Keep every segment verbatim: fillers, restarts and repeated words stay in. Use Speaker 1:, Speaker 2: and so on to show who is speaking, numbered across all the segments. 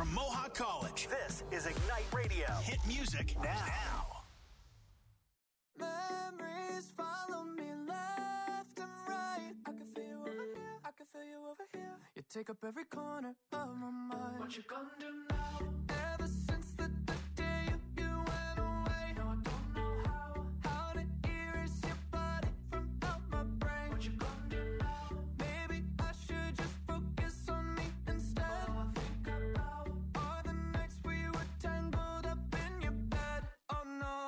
Speaker 1: from Mohawk College. This is Ignite Radio. Hit music now.
Speaker 2: Memories follow me left and right. I can feel you over here, I can feel you over here. You take up every corner of my mind. What you gonna do now? Ever since the, the day you, you went away, no, I don't know how, how to erase your body from out my brain. What you gonna do now? Maybe I should just focus on me instead. All I think about are the nights we were tangled up in your bed. Oh no.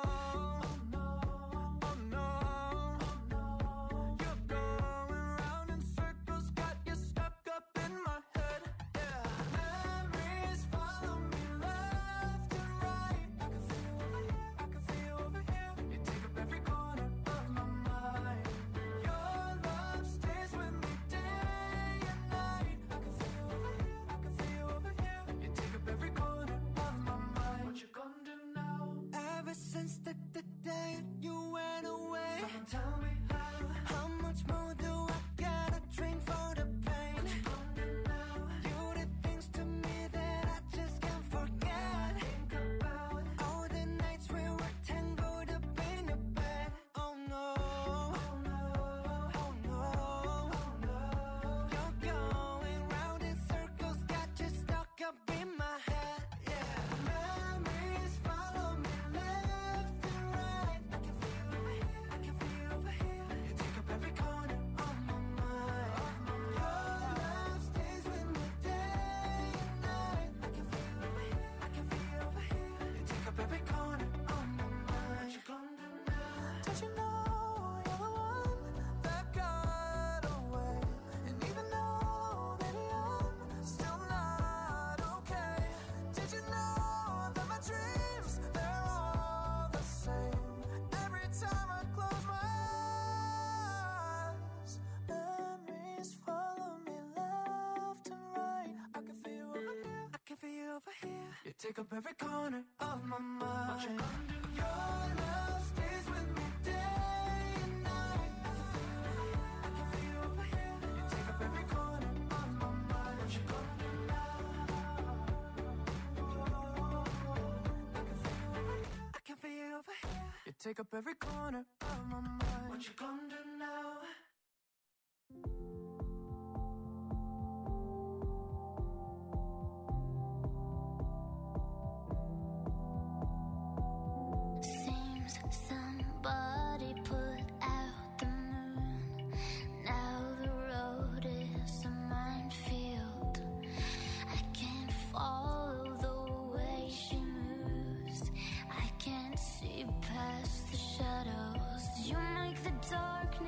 Speaker 2: The, the day you went away, someone tell me how, how much more do I gotta drink for the pain? What you gonna do now? You did things to me that I just can't forget. Think about all the nights we were tangled up in your bed. Oh no, oh no, oh no, oh no. You're going round in circles, got you stuck up in my head. Yeah, memories follow me left. You take up every corner of my mind. What you gonna do? Your love stays with me day and night. I can feel you over here. You take up every corner of my mind. What you gonna do now? I can feel you over here. You take up every corner of my mind. What you gonna do now?
Speaker 3: Somebody put out the moon. Now the road is a minefield. I can't follow the way she moves. I can't see past the shadows. You make the darkness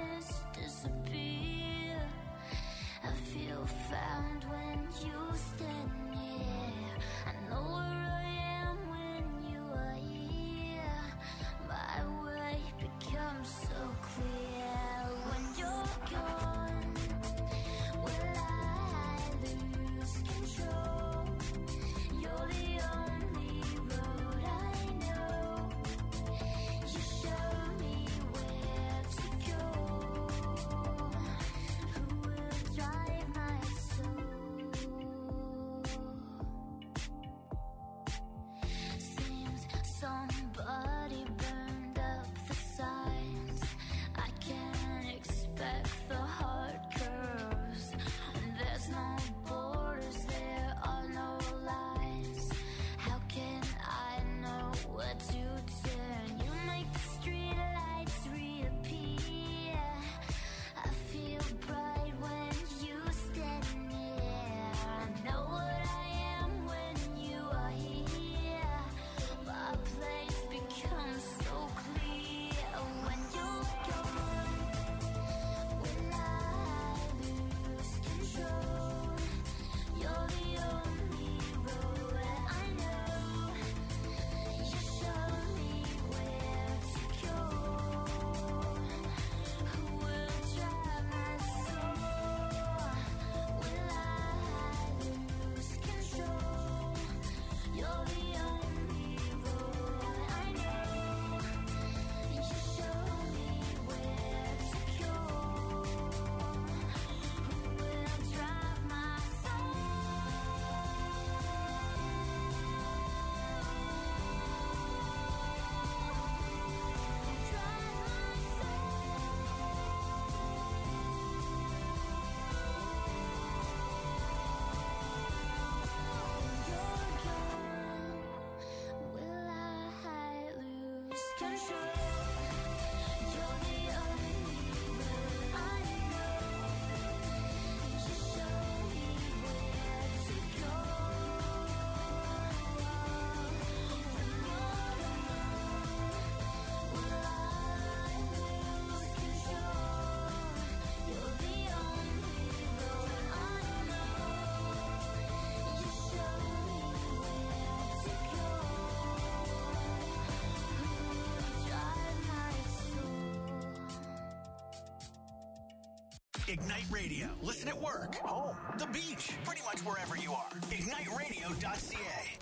Speaker 1: Ignite Radio. Listen at work, home, the beach, pretty much wherever you are. ignite radio dot c a.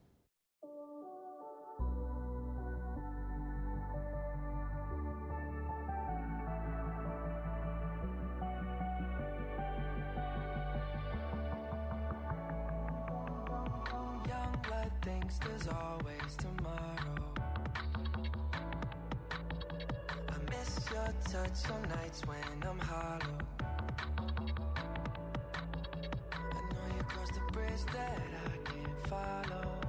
Speaker 4: Thinks there's always tomorrow. I miss your touch on nights when I'm hollow. I know you crossed the bridge that I can't follow.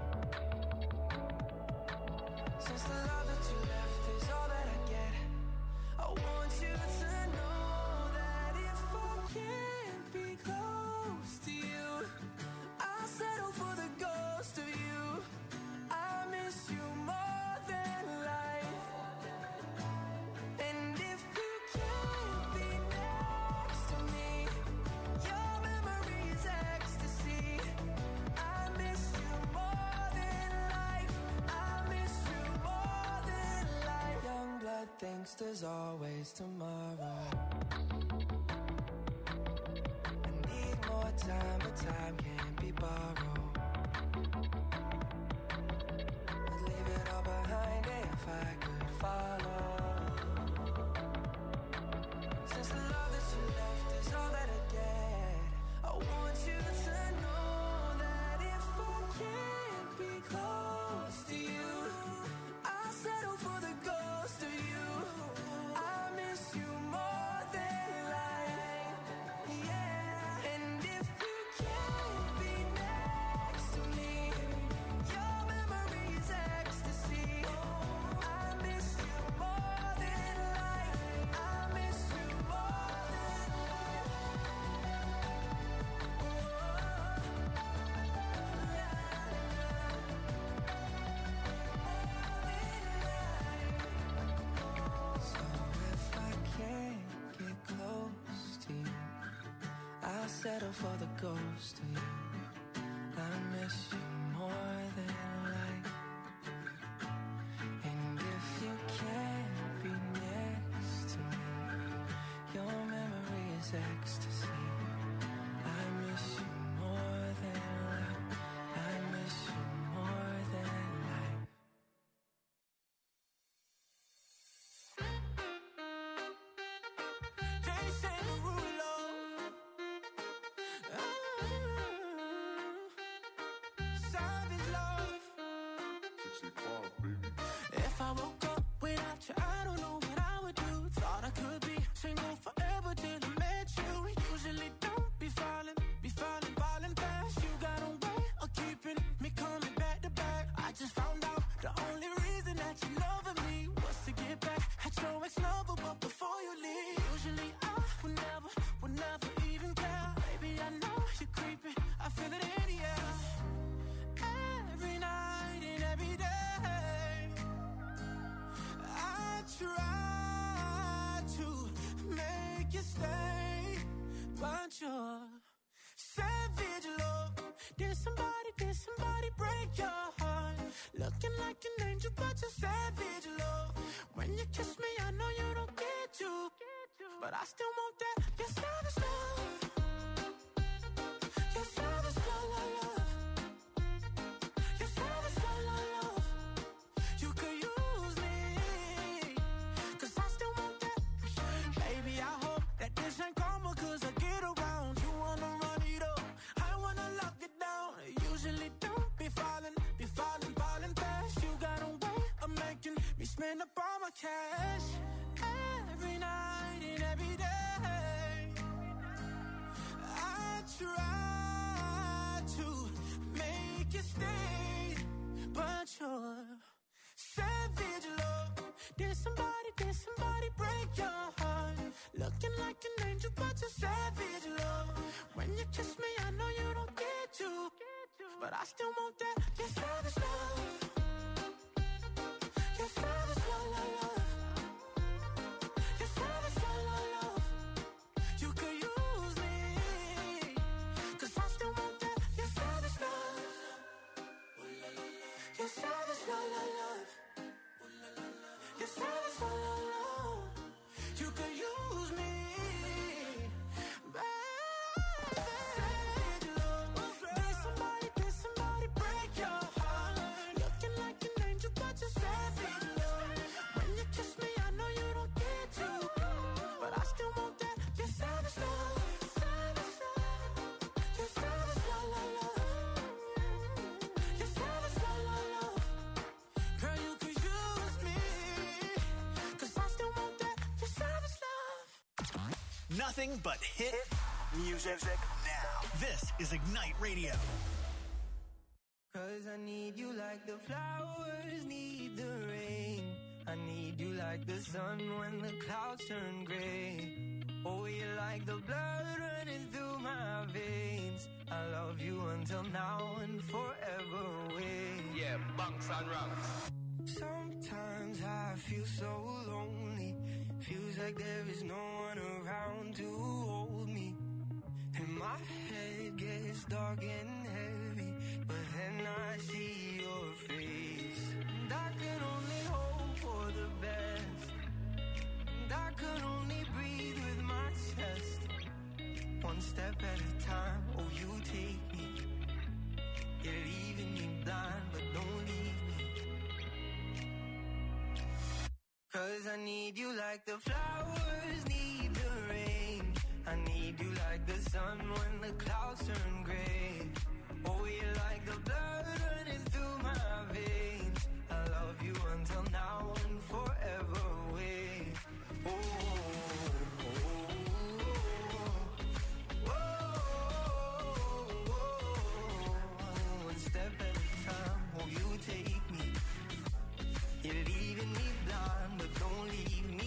Speaker 4: Since the love that you left is all that I get, I want you to know that if I can't be close to you, I'll settle for the ghost of you. I miss you more than life. And if you can't be next to me, your memory is ecstasy. I miss you more than life. I miss you more than life. Young blood thinks there's always tomorrow. I need more time, but time can't be borrowed. Behind it if I could follow. Since the love that you left is all that I get, I want you to know that if I can't be close to you, I'll settle for the ghost of you. I miss you more than life, yeah. And if you can't be next to me, your memory is ecstasy. Settle for the ghost of you. I miss you more than life. And if you can't be next to me, your memory is ecstasy. I miss you more than life. I miss you more than life. Jason Derulo. If I woke up without you, I don't know what I would do. Thought I could be single forever till I met you. Usually don't be falling, be falling, falling fast. You got a way of keeping me coming back to back. I just found out the only reason that you loving me was to get back at your ex-lover, but before you leave, usually I would never, would never even care. Baby, I know you're creeping, I feel it in the air. Every night and every day I try to make you stay, but you're savage love. Did somebody, did somebody break your heart? Looking like an angel, but you're savage love. When you kiss me, I know you don't get to, but I still want that. You're savage love. You're savage love, love, love. Spend up all my cash every night and every day. I try to make you stay, but you're savage love. Did somebody, did somebody break your heart? Looking like an angel, but you're savage love. When you kiss me, I know you don't get to, but I still want that. You're savage love. You're savage love, love, love. You're savage love, love, love. You could use me, 'cause I still want that. You're savage love. You're savage love, love, love. You're savage love, love, love. You could use me.
Speaker 1: Nothing but hit music now. This is Ignite Radio.
Speaker 2: Cause I need you like the flowers need the rain. I need you like the sun when the clouds turn gray. Oh, you're like the blood running through my veins. I love you until now and forever away.
Speaker 5: Yeah, bunks and ranks.
Speaker 2: Sometimes I feel so lonely. Feels like there is no one around to hold me. And my head gets dark and heavy, but then I see your face. And I can only hope for the best. And I can only breathe with my chest. One step at a time, oh you take me. You're leaving me blind, but don't leave me. Cause I need you like the flowers need the rain. I need you like the sun when the clouds turn gray. Oh, you're like the blood running through my veins. I love you until now and forever away. Oh, oh, oh, oh, oh. One step at a time, oh, you take me. You're leaving me blind, but don't leave me.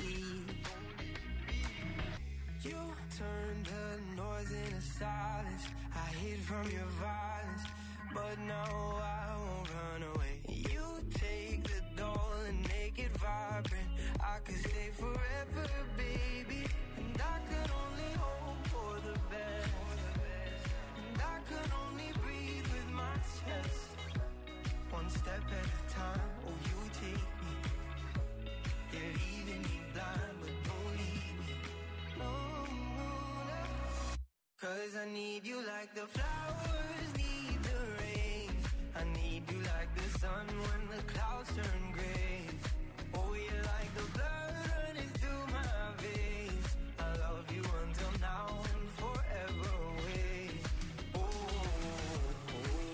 Speaker 2: You turned the noise into silence. I hid from your violence, but now I won't run away. You take the doll and make it vibrant. I could stay forever, baby. And I could only hope for the best. And I could only breathe with my chest. One step at a time, oh you take me. You're leaving me blind, but don't leave me. No, no, no. Cause I need you like the flowers need the rain. I need you like the sun when the clouds turn gray. Oh, you're like the blood running through my veins. I love you until now and forever away. Oh, oh,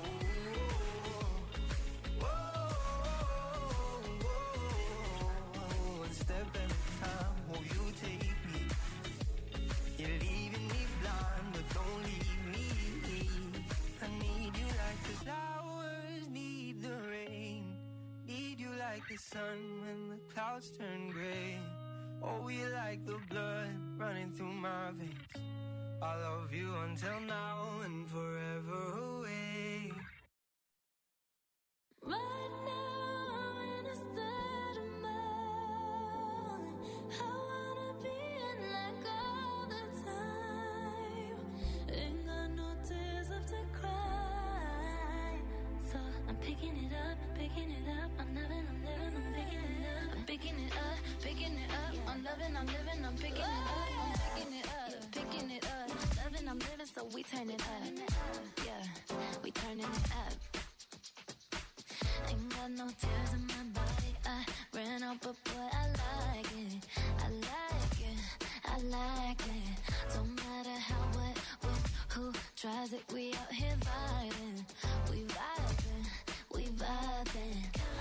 Speaker 2: oh, oh, oh, oh. One step at a time, oh, you take me. You're leaving me blind, but don't leave me. I need you like the flowers need the rain. Need you like the sun when the clouds turn gray. Oh, you like the blood running through my veins. I love you until now and forever away.
Speaker 3: Right now I'm in a state of mind. I wanna be in like all the time. Ain't got no tears left to cry. So I'm picking it up, picking it up. I'm loving, I'm living, I'm picking it up. I'm picking it up, picking it up. I'm loving, I'm living, I'm picking it up. I'm picking it up, picking it up. Loving, I'm living, so we turn it up. Yeah, we turning it up. Ain't got no tears in my body. I ran out, but boy, I like it. I like it. I like it. Don't matter how, what, when, who tries it. We out here vibing. We vibing. We vibing.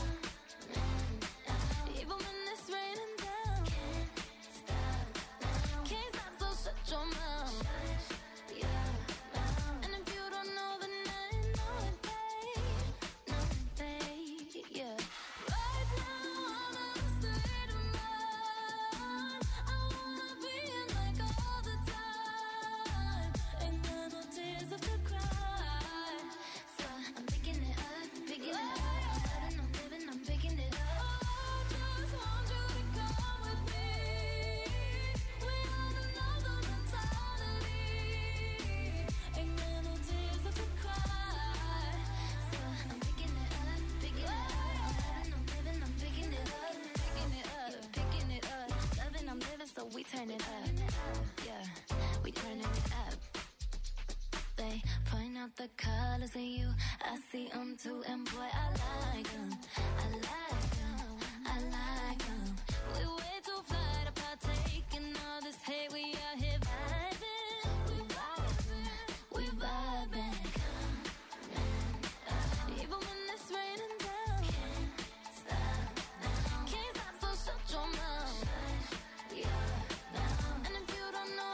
Speaker 3: Even when it's raining down. Can't stop now. Can't stop, so shut your mouth. Yeah. And if you don't know, then I ain't know it, babe. No, babe. Yeah. Right now I'm in a state of mind. I wanna be in like all the time. Ain't got no tears left to cry. So I'm picking it up, picking it up. I'm loving, I'm living, I'm picking it up. I just want you to come with me. We on another mentality. Ain't got no tears left to cry. So I'm picking it up, picking it up. I'm loving, I'm living, I'm picking it up, picking it up, picking it up. Loving, I'm living, so we turn it up. Yeah, we turning it up. They point out the colors in you. I see them too, and boy, I like them. I like them. I like them. We way too fly to partake in all this hate. We out here vibing. We vibing. We vibing. Even when it's raining down. Can't stop now. Can't stop, so shut your mouth. Yeah. And if you don't know,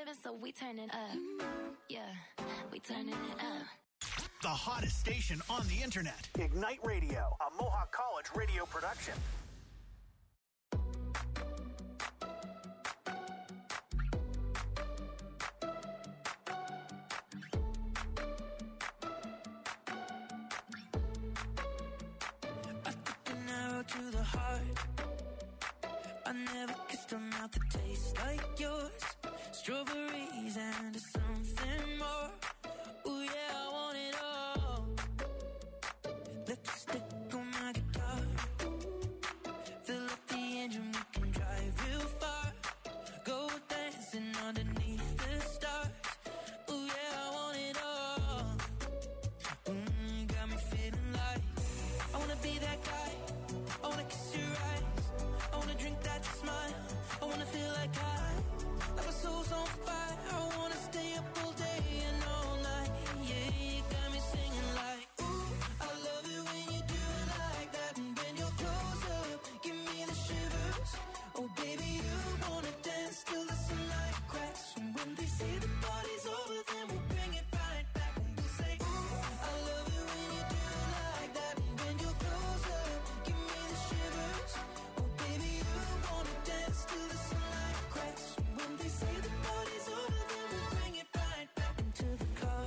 Speaker 3: living, so we turning up. Yeah, we turning it up.
Speaker 1: The hottest station on the internet. Ignite Radio, a Mohawk College radio production.
Speaker 4: I took an arrow to the heart. I never kissed a mouth that tastes like yours. Strawberries and something more. Ooh yeah, I want it all. Lipstick on my guitar. Fill up the engine, we can drive real far. Go dancing underneath the stars. Ooh yeah, I want it all. Mm, got me feeling like I wanna be that guy. I wanna kiss your eyes. I wanna drink that smile. I wanna feel like I, like my soul's on fire. I wanna stay up all day and all night. Yeah, you got me singing like, ooh, I love it when you do it like that. And when you're close up, give me the shivers. Oh baby, you wanna dance till the sunlight cracks. And when they say the party's over, then we'll bring it right back. And we'll say, ooh, I love it when you do it like that. And when you're close up, give me the shivers. Oh baby, you wanna dance till the sunlight cracks. And when they say the party's over, then we'll bring it right back into the car.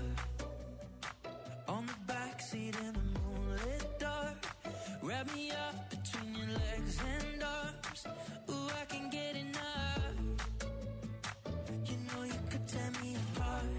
Speaker 4: On the backseat in the moonlit dark. Wrap me up between your legs and arms. Ooh, I can get enough. You know you could tear me apart.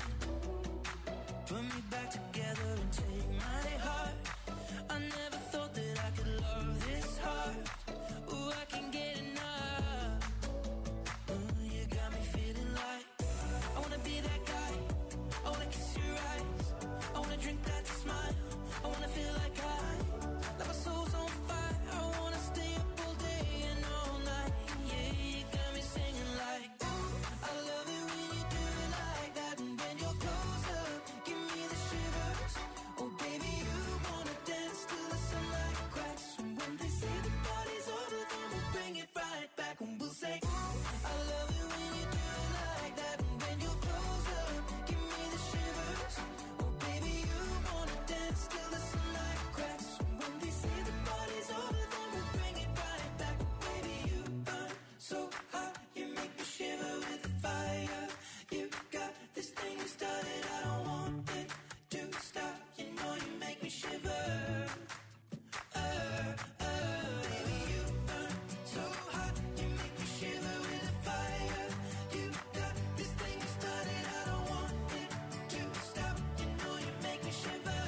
Speaker 4: Put me back together and take my heart. I never thought that I could love this hard. Ooh, I can get enough. Ooh, you got me feeling like I wanna be that guy. I wanna kiss your eyes. I wanna drink that smile. I wanna feel like I, like my soul's on fire. I wanna stay up all day and all night. Yeah, you got me singing like, ooh, I love it when you do it like that. And when you're close up, give me the shivers. Oh baby, you wanna dance till the sunlight cracks. And when they say the party's over, then we'll bring it right back. And we'll say, ooh, I love it when you do it like that. And when you're close up, give me the shivers. Oh baby, you wanna dance till the sunlight cracks. And when they say the party's over, then we'll bring it right back. Baby, you burn so hot, you make me shiver with the fire. You got this thing you started, I don't want it to stop. You know you make me shiver. Uh, uh, baby, you burn so hot, you make me shiver with the fire. You got this thing you started, I don't want it to stop. You know you make me shiver.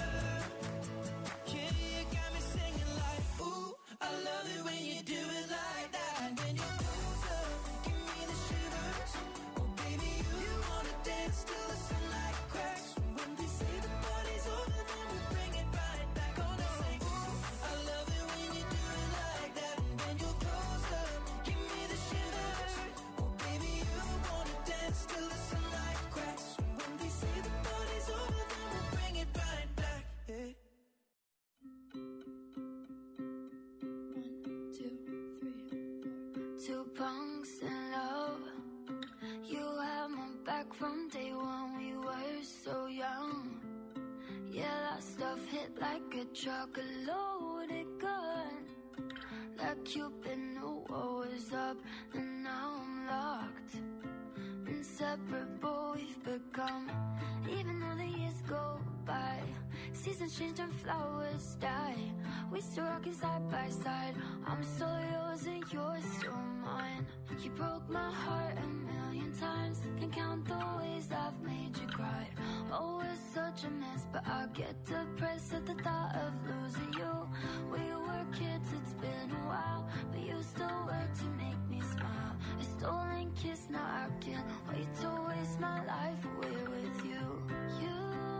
Speaker 4: Yeah, you got me singing like, ooh, I love it when you do it like that. And when you're close up, give me the shivers. Oh baby, you wanna dance till the sunlight cracks. And when they say the party's over, then we'll bring it right back. Gonna say, ooh, I love it when you do it like that. And when you're close up, give me the shivers. Oh baby, you wanna dance till the sunlight cracks. And when they say the party's over, then we'll bring it right back. Yeah.
Speaker 3: Two, three, four. Two punks in love. You had my back from day one. We were so young. Yeah, that stuff hit like a truck, a loaded gun. Like Cupid knew what was up, and now I'm locked. Inseparable we've become. Even though the years go by, seasons change and flowers die. We still rockin' side by side. I'm still yours and you're still mine. You broke my heart a million times. Can't count the ways I've made you cry. Oh, it's such a mess, but I get depressed at the thought of losing you. We were kids, it's been a while, but you still work to make me smile. A stolen kiss, now I can't wait to waste my life away with you. You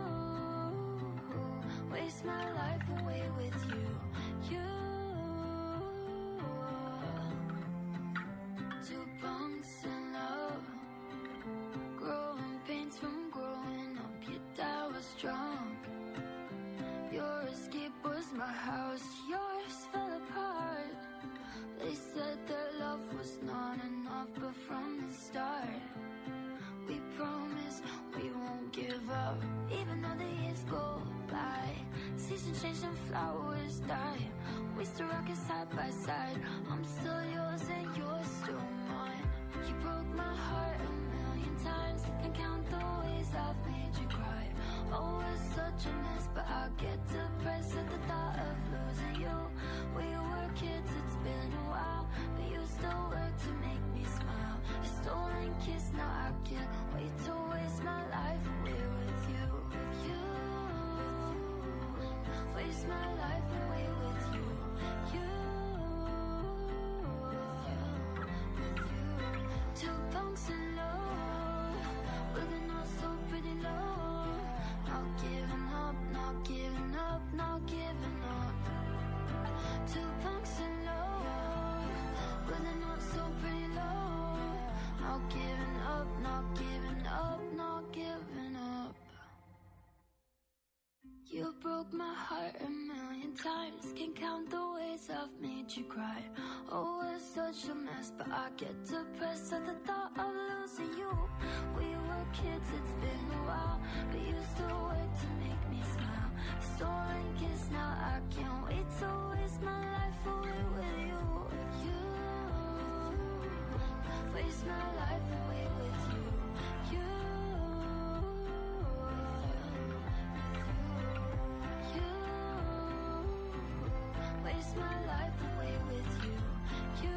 Speaker 3: waste my life away with you. You. Two punks in love, growing pains from growing up. Your dad was drunk. Your escape was my house. Yours fell apart. They said their love was not enough, but from the start, we promised. give up, even though the years go by. Seasons change and flowers die. We still rockin' side by side. I'm still yours and you're still mine. You broke my heart a million times. Can't count the ways I've made you cry. Oh, it's such a mess, but I get depressed at the thought of losing you. We were kids, it's been a while, but you still work to make me smile. A stolen kiss, now I can't wait to waste my life away with you. You, waste my life away with you. You, with you. Two punks in love, looking all so pretty low. Not giving up, not giving up, not giving up. Two punks in love, looking all so pretty low. Not giving up, not giving up, not giving up. You broke my heart a million times. Can't count the ways I've made you cry. Oh, it's such a mess, but I get depressed at the thought of losing you. We were kids, it's been a while, but you still work to make me smile. Stolen kiss, now I can't wait to waste my life away with you. You, waste my life away with you. You, you, waste my life away with you. You.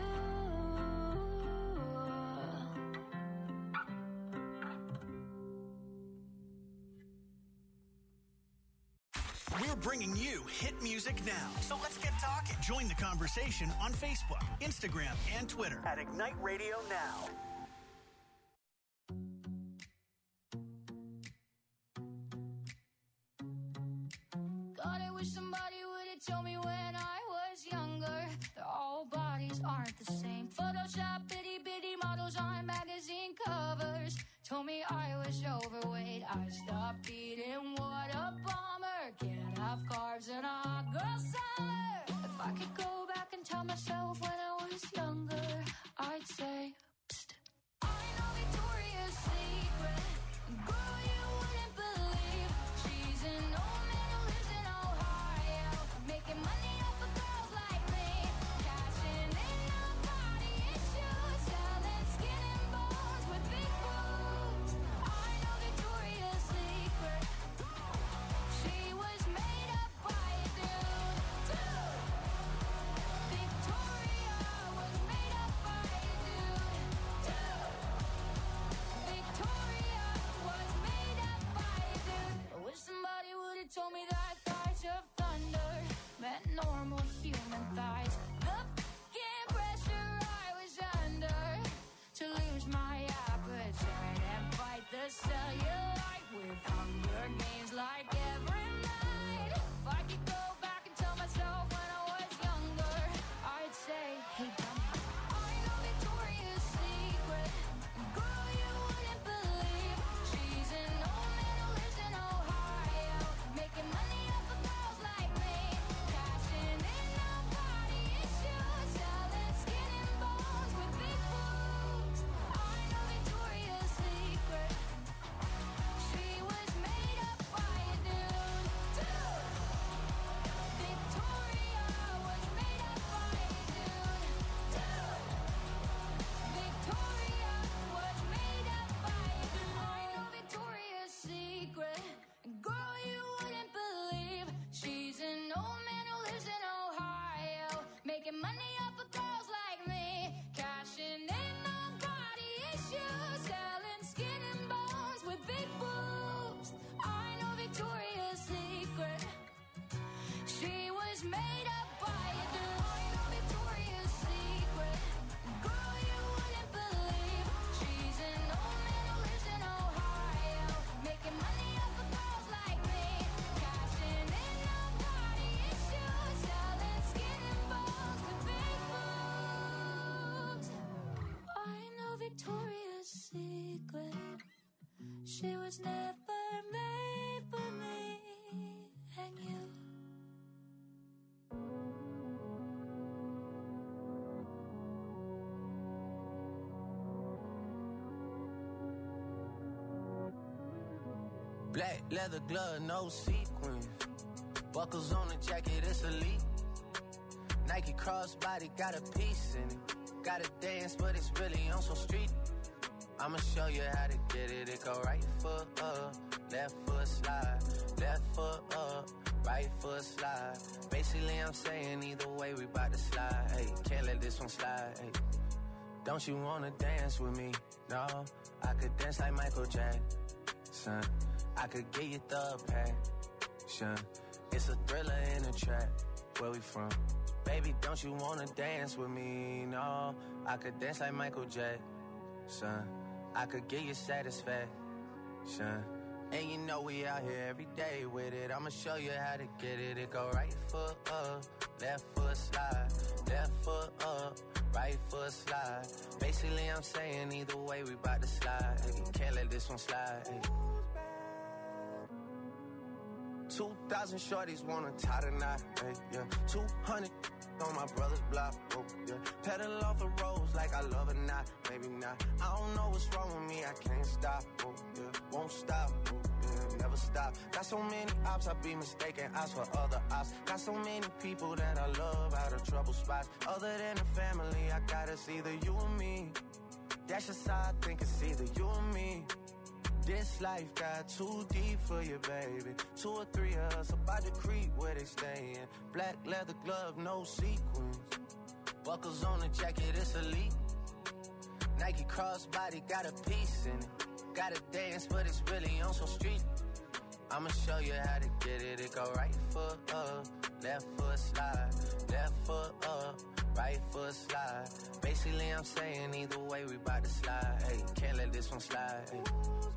Speaker 1: We're bringing you hit music now. So let's get talking. Join the conversation on Facebook, Instagram, and Twitter at Ignite Radio Now.
Speaker 3: God, I wish somebody would have told me when I was younger that all bodies aren't the same. Photoshop itty bitty models on magazine covers told me I was overweight. I stopped eating, what a bummer. Can't have carbs in a hot girl summer. If I could go back and tell myself when I was younger, I'd say, psst. I know Victoria's Secret, girl, you wouldn't believe. She's an old man who lives in Ohio, making money off of girls like me, cashing in on body issues, selling skin and bones with big boobs. I know Victoria's Secret. She was made up by a dude, dude. Victoria was made up by a dude, dude. Victoria was made up by a dude. I wish somebody would have told me that thighs of thunder meant normal human thighs. The fucking pressure I was under to lose my appetite and fight the cellulite with Hunger Games like every night. If I could go back and tell myself when I was younger, I'd say, hey, dummy. I know Victoria's Secret, girl, you wouldn't believe. She's an old man who lives in Ohio, making money off of girls like me, cashing in on body issues, selling skin and bones with big boobs. I know Victoria's Secret. She was made up by a dude, dude. Victoria was made up by a dude, dude. Victoria was made up by a dude. I know Victoria's Secret, girl, you wouldn't believe. She's an old man who lives in Ohio, making money off of girls like me, cashing in on body issues, selling skin and bones with big boobs. I know Victoria's Secret. She was made up by a dude. I know Victoria's Secret. Girl, you wouldn't believe. She's an old man who lives in Ohio, making money off of girls like me, cashing in on body issues, selling skin and bones with big boobs. I know Victoria's Secret. She was never made for me and you.
Speaker 5: Black leather glove, no sequins. Buckles on the jacket, it's elite. Nike crossbody, got a piece in it. Gotta dance, but it's really on some street. I'ma show you how to get it. It go right foot up, left foot slide. Left foot up, right foot slide. Basically, I'm saying either way, we bout to slide. Hey, can't let this one slide. Hey, don't you wanna dance with me? No, I could dance like Michael Jackson. I could get you the passion. It's a thriller in a trap. Where we from? Baby, don't you wanna dance with me? No, I could dance like Michael Jackson. I could get you satisfaction. And you know we out here every day with it. I'ma show you how to get it. It go right foot up, left foot slide. Left foot up, right foot slide. Basically, I'm saying either way, we bout to slide. Hey, can't let this one slide. Hey. Two thousand shorties wanna tie the knot. Hey, yeah. Two hundred on my brother's block. Oh, yeah. Pedal off the roads like I love it, not. Maybe not. I don't know what's wrong with me. I can't stop. Oh, yeah. Won't stop. Oh, yeah. Never stop. Got so many ops, I be mistaken ops for other ops. Got so many people that I love out of trouble spots. Other than the family, I got it's either you or me. That's just how I think it's either you or me. This life got too deep for you, baby. Two or three of us about to creep where they stayin'. Black leather glove, no sequins. Buckles on the jacket, it's elite. Nike crossbody, got a piece in it. Gotta dance, but it's really on some street. I'ma show you how to get it. It go right foot up, left foot slide. Left foot up, right foot slide. Basically, I'm saying either way, we bout to slide. Hey, can't let this one slide. Hey.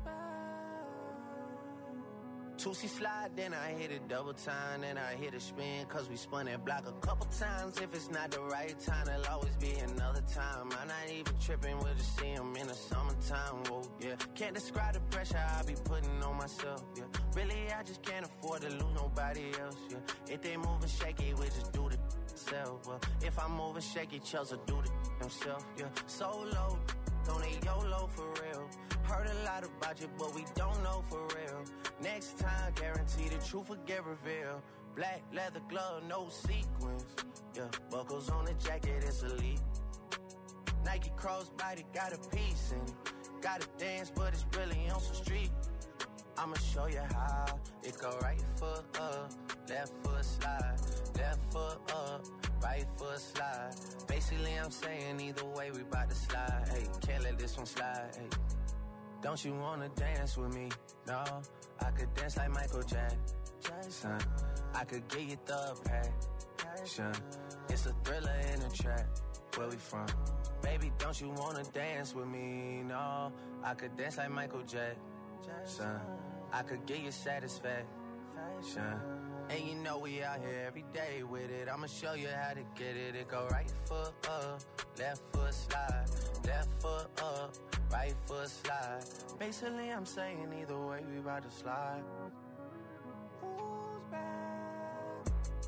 Speaker 5: Two-C slide, then I hit it double time, then I hit a spin, cause we spun that block a couple times. If it's not the right time, there'll always be another time. I'm not even tripping, we'll just see them in the summertime, whoa, yeah. Can't describe the pressure I be putting on myself, yeah. Really, I just can't afford to lose nobody else, yeah. If they moving shaky, we just do the self, well. If I'm moving shaky, Chelsea do the himself, yeah. Solo, don't need YOLO for real. Heard a lot about you, but we don't know for real. Next time, guarantee the truth will get revealed. Black leather glove, no sequins. Yeah, buckles on the jacket, it's elite. Nike crossbody, got a piece in it. Gotta dance, but it's really on some street. I'ma show you how. It go right foot up, left foot slide. Left foot up, right foot slide. Basically, I'm saying either way, we bout to slide. Hey, can't let this one slide. Hey. Don't you wanna dance with me? No, I could dance like Michael Jackson. I could get you the passion. It's a thriller in a trap. Where we from? Baby, don't you wanna dance with me? No, I could dance like Michael Jackson. I could get you satisfaction. And you know we out here every day with it. I'ma show you how to get it. It go right foot up, left foot slide. Left foot up, right foot slide. Basically, I'm saying either way, we about to slide. Who's back?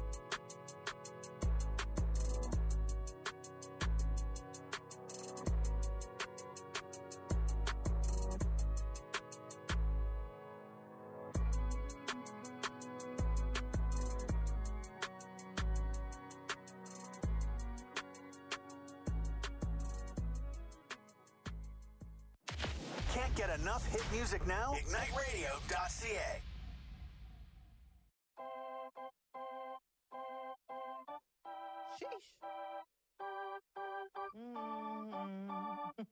Speaker 1: Can't get enough hit music now? Ignite Radio dot C A.
Speaker 6: Sheesh. Mm.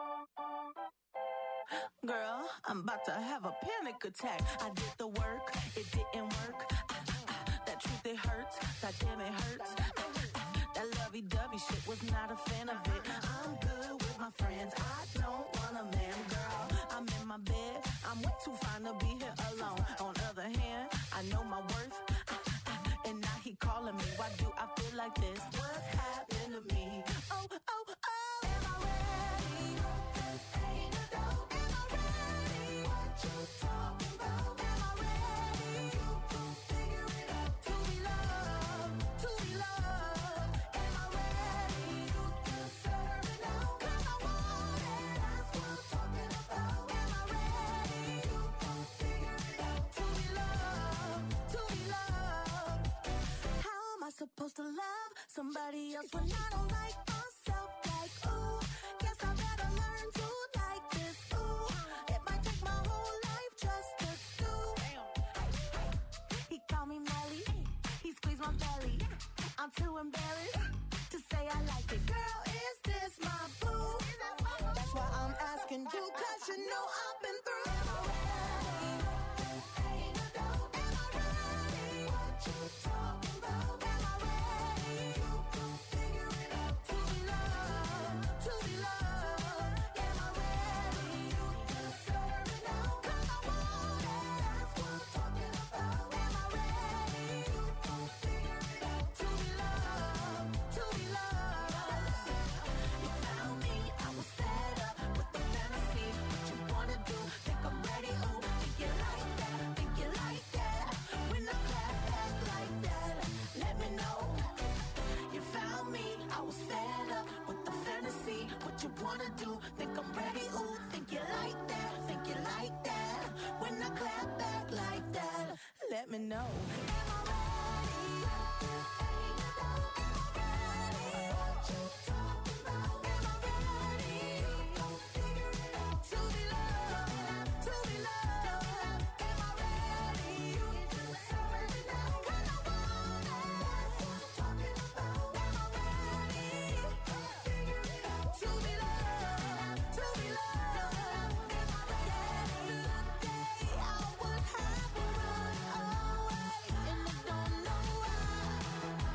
Speaker 6: Girl, I'm about to have a panic attack. I did the work, it didn't work. Ah, ah, that truth, it hurts. That damn, it hurts. That lovey-dovey shit was not a fan of it. I'm good with my friends. I don't want a man, girl. I'm in my bed. I'm way too fine to be here alone. On the other hand, I know my worth. Ah, ah, and now he calling me. Why do I feel like this? What's happened to me? Oh, oh, oh. Am I ready? Ain't a dope. Am I ready? What you talking about? Am I ready? You gon' figure it out. To be loved, to be loved. Am I ready? You deserve it now. 'Cause I want it. That's what I'm talking about. Am I ready? You gon' figure it out. somebody else when I don't like myself. Like, ooh, guess I better learn to like this. Ooh, it might take my whole life just to do. He called me Melly, he squeezed my belly. I'm too embarrassed to say I like it. Girl, is this my boo? That's why I'm asking you, cause you know I've been through. Am I ready? Ain't no doubt. Am I ready? What you talking about? Am I ready? You can figure it out. To be loved, to be loved. Am I ready? You deserve it now. Cause I want it. That's what I'm talking about. Am I ready? You can figure it out. To be loved, to be loved. You found me, I was fed up with the fantasy. What you wanna do? Think I'm ready? Ooh, think you like that? Think you like that? When I clap back like that, let me know. You found me, I was fed up with the fantasy. What you wanna do? Think I'm ready? Ooh, think you like that? Think you like that? When I clap back like that, let me know. Am I ready? Ain't no doubt. Am I ready? What you talking about? Am I ready? You gon' figure it out. To be loved, to be loved. Am I ready? You deserve it now. Cause I want it. That's what I'm talking about. Am I ready? You gon' figure it out. To be loved, to be loved. Am I ready? Yesterday I would have run away, and I don't know why.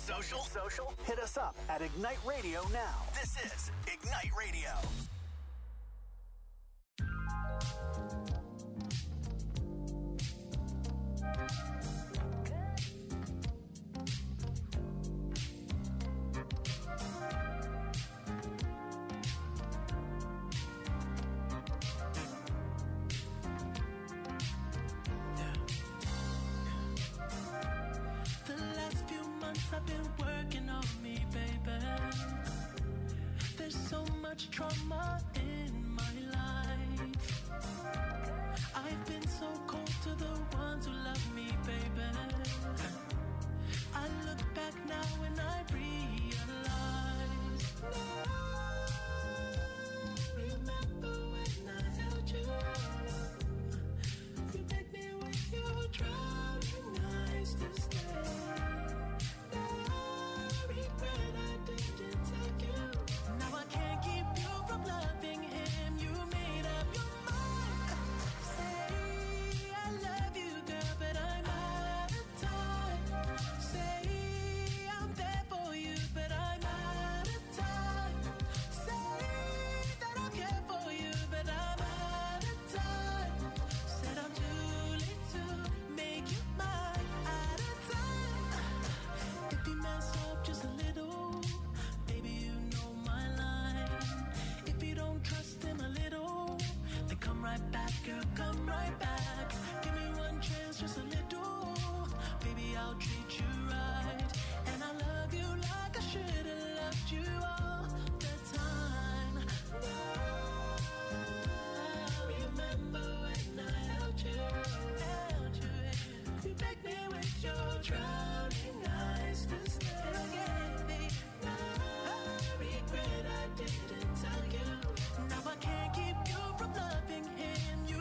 Speaker 1: social? Social? Hit us up at Ignite Radio now. This is Ignite Radio.
Speaker 4: I've been working on me, baby. There's so much trauma in my life. I've been so cold to the ones who love me, baby. I look back now and I realize. Remember when I held you? You begged me with your drowning eyes to stay. Girl, come right back. Give me one chance, just a little. Baby, I'll treat you right. And I love you like I should have loved you all the time. Now, remember when I held you, held you. You begged me with your drowning eyes to stay. Now I regret I didn't tell you. Now I can't keep you from loving him.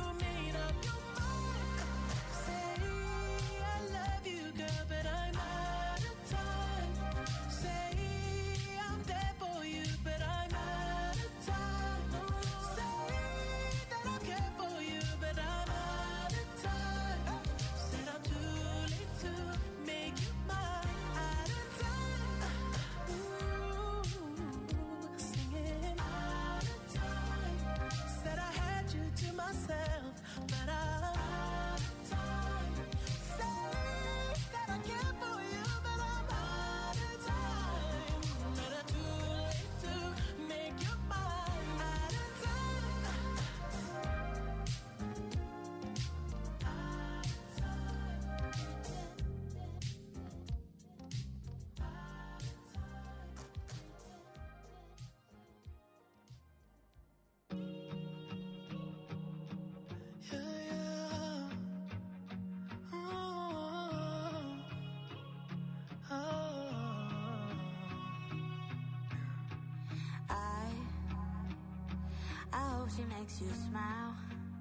Speaker 4: She makes you smile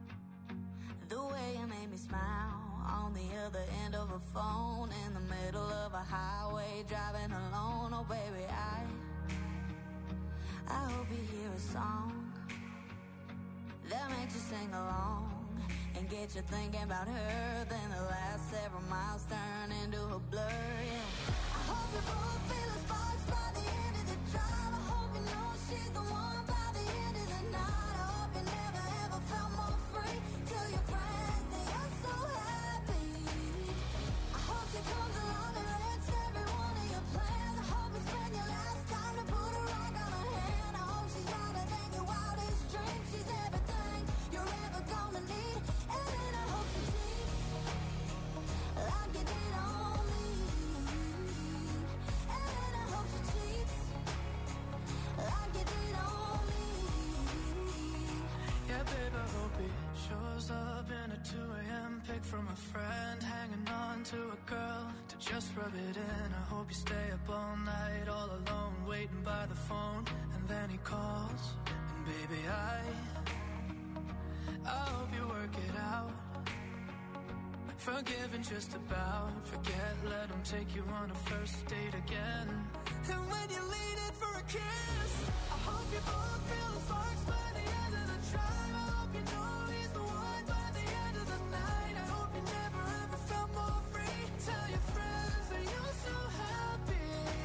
Speaker 4: the way you made me smile on the other end of a phone in the middle of a highway driving alone. Oh baby, I I hope you hear a song that makes you sing along and get you thinking about her. Then the last several miles turn into a blur. Yeah. I hope you both feel the sparks by the end of the drive. I hope you know she's the one by the end of the night. Felt more free. Tell your friends that you're so happy. I hope she comes along and wrecks every one of your plans. I hope you spend your last time to put a rock on her hand. I hope she's louder than your wildest dreams. She's everything you're ever gonna need. And then I hope she cheats like you did on me. And then I hope she cheats like you did on me. Yeah, babe, I hope he shows up in a two a.m. pic from a friend, hanging on to a girl to just rub it in. I hope you stay up all night, all alone, waiting by the phone, and then he calls, and baby, I I hope you work it out. Forgiving just about, forget, let him take you on a first date again. And when you lean in for a kiss, I hope you both feel the sparks by the end of the drive. I hope you know he's the one by the end of the night. I hope you never ever felt more free. Tell your friends that you're so happy.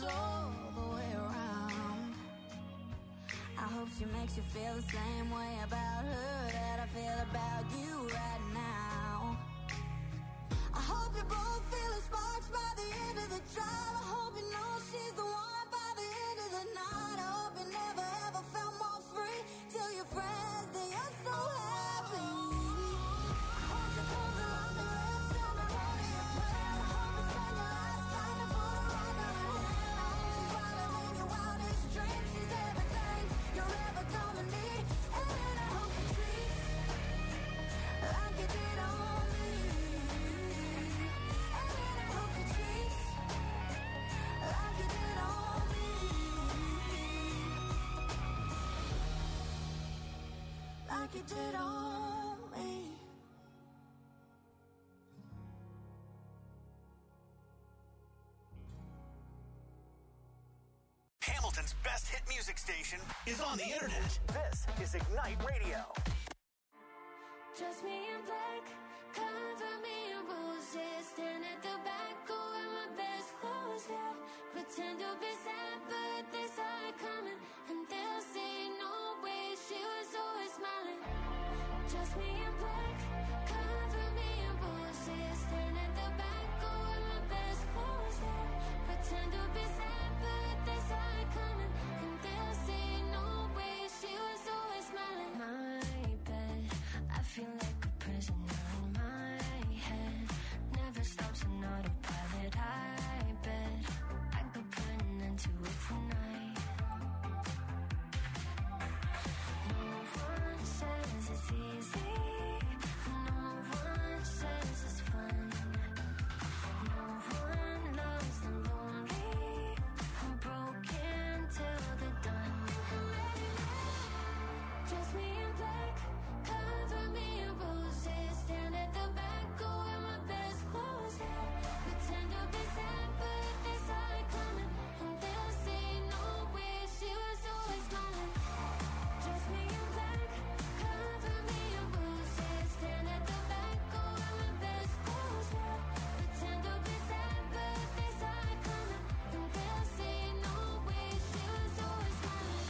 Speaker 3: goes all the way around. I hope she makes you feel the same way about her that I feel about you right now. I hope you both feel the sparks by the end of the drive. I hope you know she's the one by the end of the night. I hope you never ever felt more free. Tell your friends that you're so happy. I hope she comes along the lips on the road to your plan. I hope you spend your last time to put her right on her hand. I hope she's wilder than your wildest dreams. She's everything you're ever gonna need. And I hope she treats like you did on me. And I hope she treats like you did on me. Like you did on me.
Speaker 1: Hamilton's best hit music station is on the internet. This is Ignite Radio.
Speaker 3: Dress me in black, cover me in roses. Stand at the back, go wear my best clothes, yeah. Pretend to be sad, but they saw it coming. And they'll say, no way, she was always smiling. Dress me in black, cover me in roses. Stand at the back, go wear my best clothes, yeah. Pretend to be sad, but they saw it coming. And they'll say, no way, she was always smiling. My bed, I feel like a prisoner in my head. Never stops on autopilot. I bet I could put an end to it tonight. No one says it's easy. No one says it's fun. No one loves the lonely. I'm broken till they're done. Dress me in black, cover me in roses. Stand at the back, go wear my best clothes, yeah. Pretend to be sad, but they saw it coming. And they'll say, no way, she was always smiling. Dress me in black, cover me in roses. Stand at the back, go wear my best clothes, yeah. Pretend to be sad, but they saw it coming. And they'll say, no way, she was always smiling.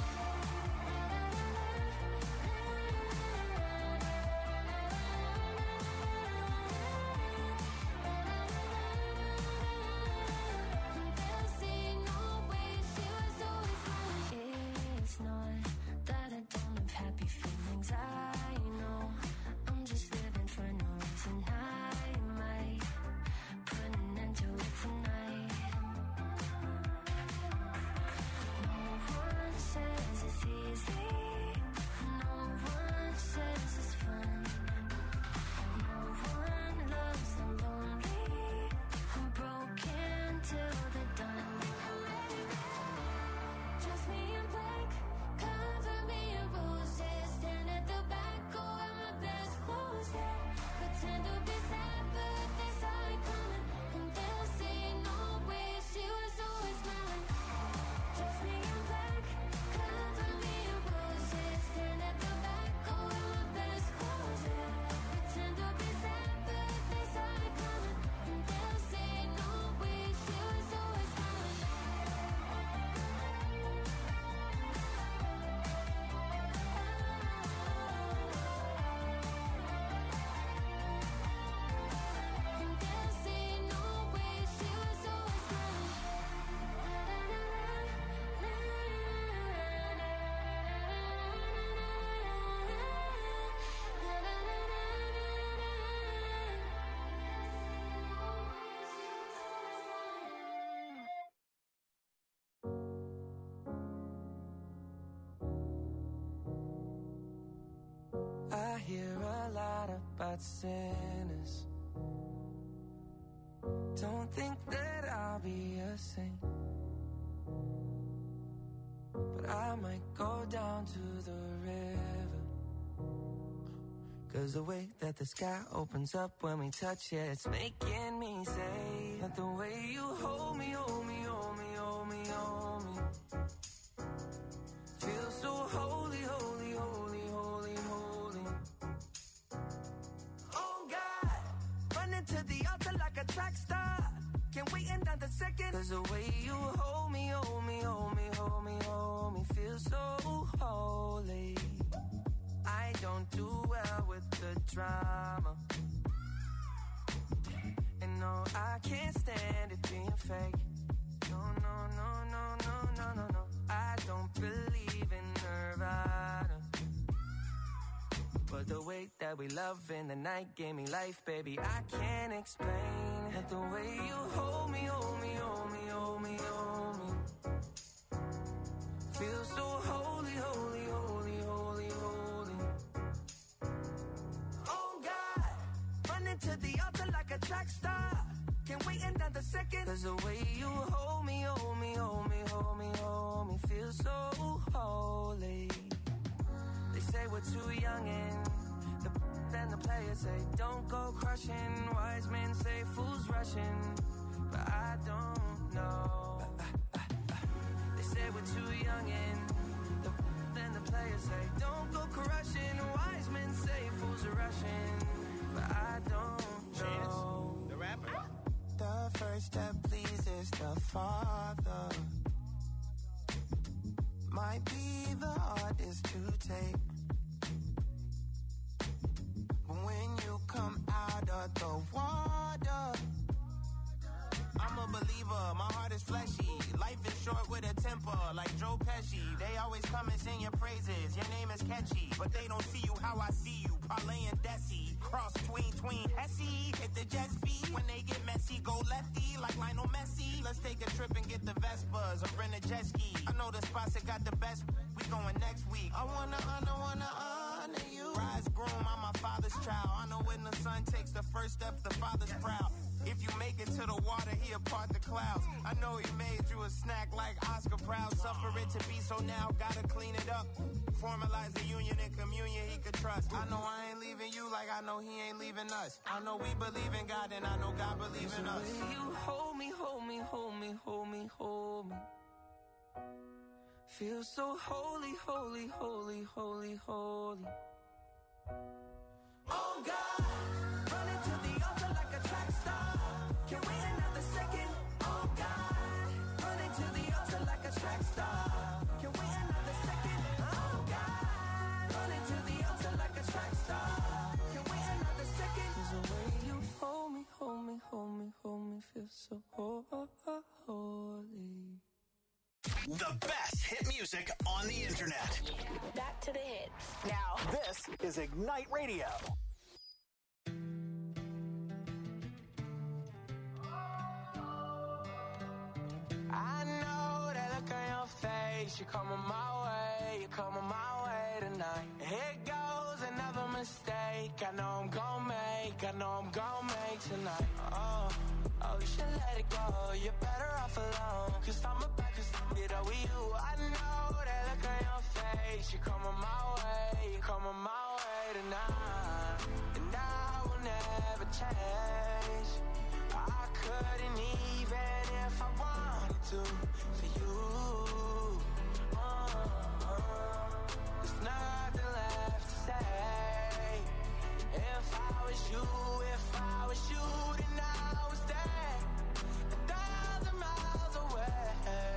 Speaker 3: It's not that I don't have happy feelings, I know. I'm just living for no reason. I might put an end to it tonight. No one says it's easy. No one says it's fun. No one loves the lonely. I'm broken till they're done. Dress me in black, cover me in roses. Stand at the back, go wear my best clothes, yeah. Pretend to be sad, but they saw it coming. And they'll say, no way, she was always smiling. Dress me in black, cover me in roses. Stand at the back, go wear my best clothes, yeah. Pretend to be sad, but they saw it coming. And they'll say, no way, she was always smiling. And they'll say, no way, she was always smiling.
Speaker 4: I hear a lot about sinners. Don't think that I'll be a saint, but I might go down to the river. Cause the way that the sky opens up when we touch it, it's making me say that the way you hold me, hold me, hold me, hold me, hold me, feels so holy, holy, holy, holy, holy. Oh God, running to the altar like a track star.
Speaker 2: Can't wait another second. Cause the way you hold me, hold me, hold me, hold me, hold me, feel so holy. I don't do well with the drama. And no, I can't stand it being fake. No, no, no, no, no, no, no, no. I don't believe in Nirvana. But the way that we love in the night gave me life, baby. I can't explain it. The way you hold me, hold me, hold me, hold me, hold me. Feel so holy, holy, holy, holy, holy. Oh God, running to the altar like a track star. Can't wait another second. Cause the way you hold me, hold me, hold me, hold me, hold me, feel so holy. They say we're too young and the then the players say don't go crushing. Wise men say fools rushing, but I don't know. They say we're too young and the then the players say don't go crushing. Wise men say fools are rushing, but I don't know.
Speaker 5: The rapper.
Speaker 2: The first step pleases the Father. Might be the hardest to take. But when you come out of the water,
Speaker 7: I'm a believer, my heart is fleshy. Life is short with a temper, like Joe Pesci. They always come and sing your praises, your name is catchy. But they don't see you how I see you, Parlay and Desi. Cross tween, tween, Hesse. Hit the jet speed, when they get messy, go lefty, like Lionel Messi. Let's take a trip and get the Vespas, or rent a jet ski. I know the spots that got the best, we going next week.
Speaker 2: I wanna honor, wanna honor you.
Speaker 7: Rise groom, I'm my father's child. I know when the son takes the first step, the father's proud. If you make it to the water, he'll part the clouds. I know he made you a snack like Oscar Proud. Suffer it to be, so now gotta clean it up. Formalize the union and communion he could trust. I know I ain't leaving you like I know he ain't leaving us. I know we believe in God and I know God believes in us.
Speaker 2: You hold me, hold me, hold me, hold me, hold me. Feel so holy, holy, holy, holy, holy. Oh God, running to the altar like a track star. Can't wait another second. Oh God, running to the altar like a track star. Can't wait another second. Oh God, running to the altar like a track star. Can't wait another second. 'Cause the way you hold me, hold me, hold me, hold me, feel so holy.
Speaker 1: The best hit music on the internet.
Speaker 8: Back to the hits.
Speaker 1: Now, this is Ignite Radio.
Speaker 2: I know that look on your face. You're coming my way, you're coming my way tonight. Here goes another mistake. I know I'm gon' make, I know I'm gon' make tonight. Oh, oh, you should let it go. You're better off alone. Cause I'm about to get over you. I know that look on your face. You're coming my way, you're coming my way tonight. And I will never change. I couldn't even if I wanted to for you. Uh, uh, there's nothing left to say. If I was you, if I was you, then I would stay a thousand miles away.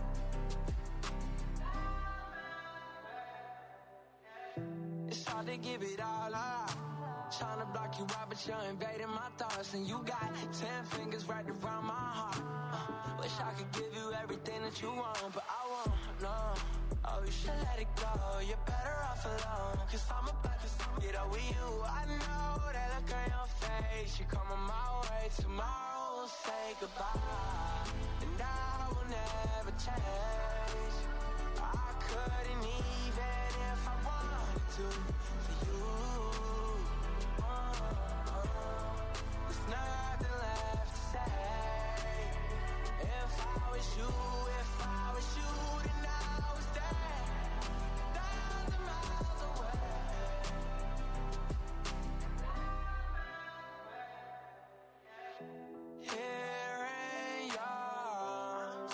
Speaker 2: It's hard to give it all up. Trying to block you out, but you're invading my thoughts. And you got ten fingers right around my heart. uh, Wish I could give you everything that you want, but I won't, no. Oh, you should let it go, you're better off alone. Cause I'm about to get over you. I know that look on your face. You're coming my way, tomorrow we'll say goodbye. And I will never change. I couldn't even if I wanted to for you. There's nothing left to say. If I was you, if I was you, then I would stay a thousand miles away. Here in your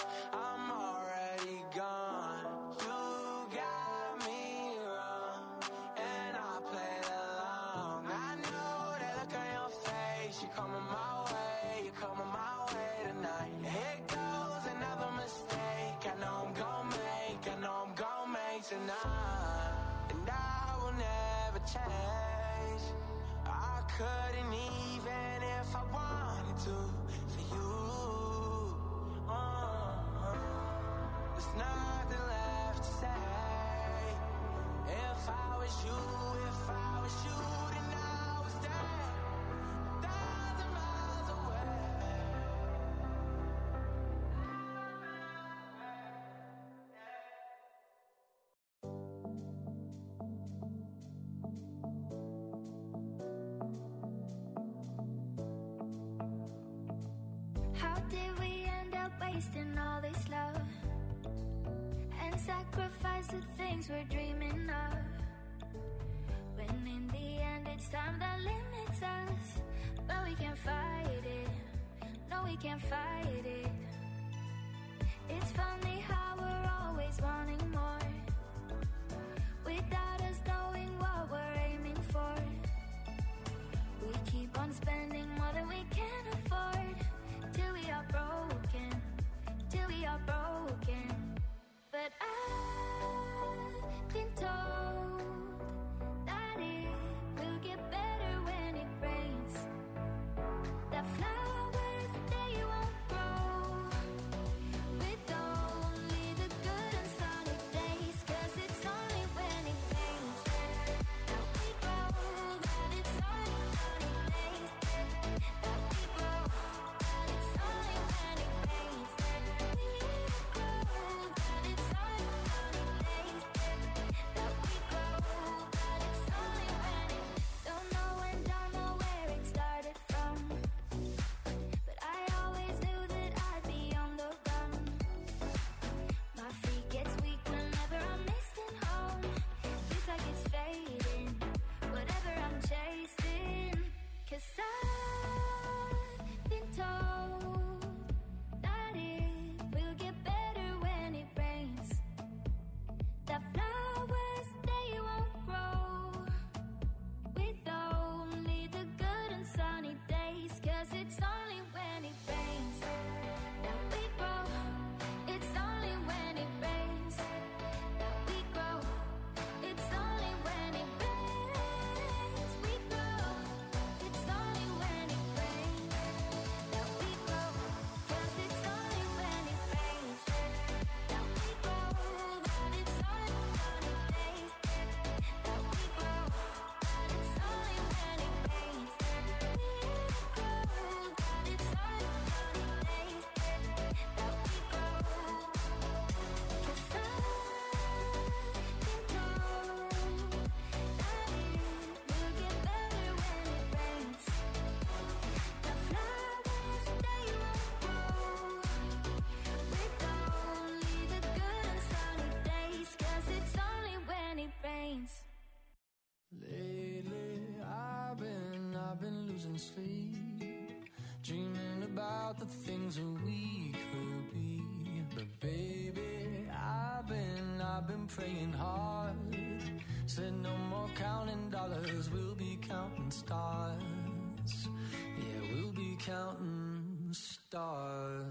Speaker 4: couldn't even if I wanted to for you. Uh, there's nothing left to say. If I was you, if I was you, then I was dead a thousand miles away.
Speaker 3: How did we end up wasting all this love and sacrifice the things we're dreaming of, when in the end it's time that limits us? But we can't fight it, no we can't fight it. It's funny how we're always wanting more, without us knowing what we're aiming for. We keep on spending more than we can afford, till we are broken, till we are broken. But I've been told that it will get better when it rains, that flowers, they won't grow with only the good and sunny days. Cause it's only when it rains that we grow, that it's only sunny days that we grow, that it's only when it rains that we grow, that it's only sunny days that we grow, that it's only when it. Don't know when, don't know where it started from, but I always knew that I'd be on the run. My feet gets weak whenever I'm missing home. Feels like it's fading, whatever I'm chasing. Cause I've been told that it will get better when it rains, that flowers, they won't grow with only the good and sunny days. Cause it's only when it rains that we grow, it's only when it rains that we grow, it's only when it rains we grow, it's only when it rains that we grow. Cause it's only when it rains that we grow, that it's only sunny days that we grow, that it's only when it rains that we grow, that it's only sunny days that we grow. Cause I've been
Speaker 4: sleep, dreaming about the things that we could be. But baby, I've been, I've been praying hard. Said no more counting dollars, we'll be counting stars. Yeah, we'll be counting stars.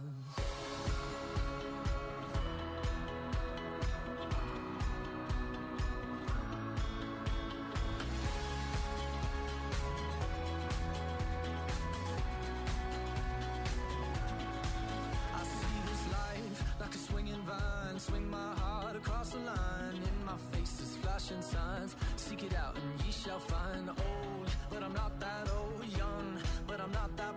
Speaker 4: Swing my heart across the line. In my face is flashing signs. Seek it out and ye shall find. Old, but I'm not that old. Young, but I'm not that